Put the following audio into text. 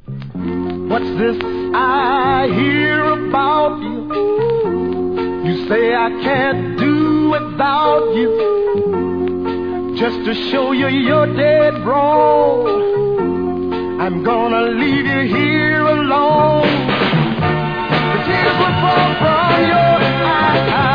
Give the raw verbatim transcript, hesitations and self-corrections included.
What's this I hear about you? You say I can't do without you. Just to show you you're dead wrong, I'm gonna leave you here alone. The tears will fall from your eyes.